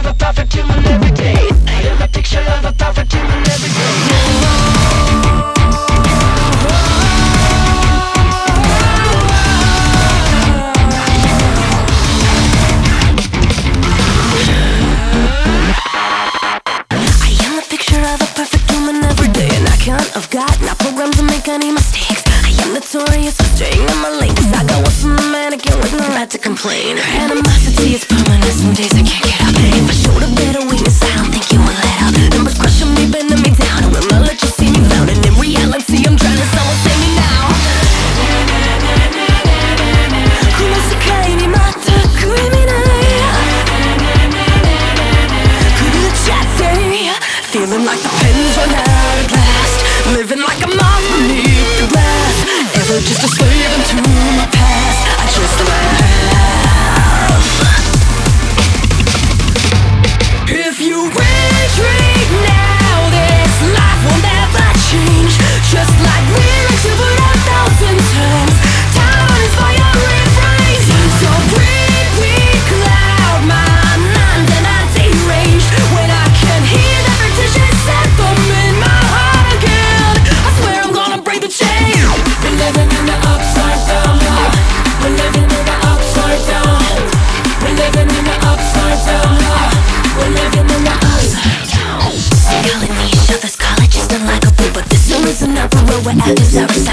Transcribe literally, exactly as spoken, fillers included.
a perfect human every day. I am a picture of a perfect human every day. I've got not programmed to make any mistakes. I am notorious for staying in my lane, 'cause I got what's from a mannequin with no right to complain. Animosity is permanent, some days I can't get up. If I showed a bit of weakness, I don't think you will let up. Numbers crushing me, bending me down, and will not let you see me down. And in reality, I'm trying to someone save me now. Feeling like the pens run out at last, living like a moth beneath the glass. Ever just a slave into my past, I just laugh. If you retreat now, this life will never change. Just like lyrics you put a thousand times, time is for your refrains. So breathe, we cloud my mind and I deranged when I can hear the set them in my heart again. I swear I'm gonna break the chain. We're living in the upside down. We're living in the upside down. We're living in the upside down. We're living in the upside down. Calling each other's colleges unlikable, but this song is an opera where actors are